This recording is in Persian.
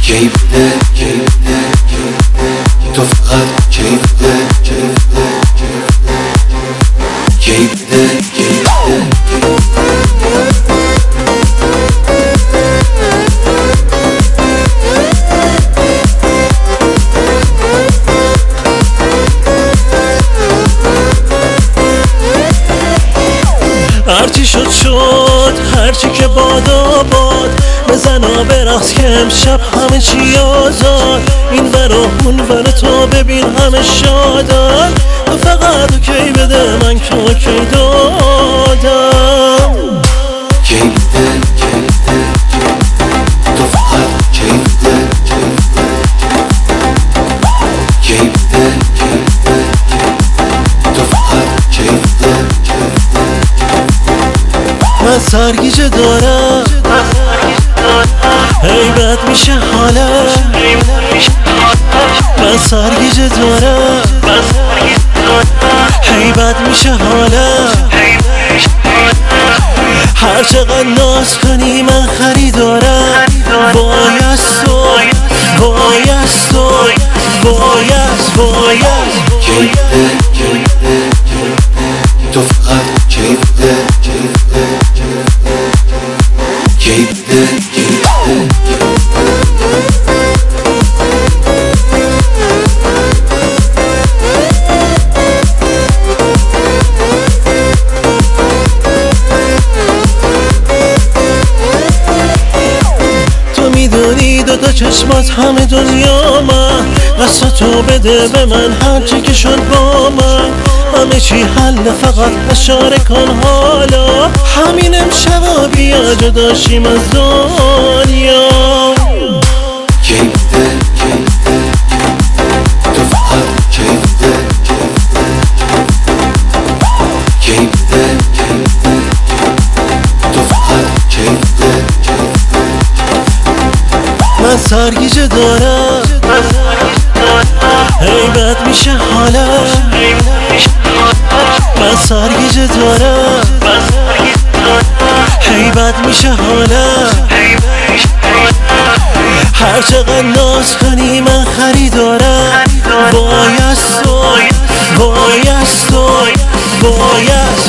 کی بوده تو فقط کی بوده کی بوده هرچی شد هرچی که بادا باد بزنا برقص که امشب همه چی آزاد این ور و اون ور تو ببین همه شادن تو فقط کی بده من که کی دادم کی بوده تو فقط کی بوده کی بوده تو فقط کی بوده من سرگیجه دارم هیبت میشه حالم من سرگیجه دارم هیبت میشه حالم هر چقدر ناز کنی من خریدارم باید کی بوده تو فقط کی بوده کی بوده تو میدونی دوتا چشمات همه دنیا من قصد تو بده به من هرچی که شد با من همه چی حل فقط اشاره کن حالا همین امشبا بیا جداشیم از دنیا کی بوده تو فقط کی بوده کی بوده تو فقط کی بوده من سرگیجه دارم هیبت میشه حالم من سرگیجه دارم هیبت میشه حالم هر چقدر ناز کنی من خریدارم باید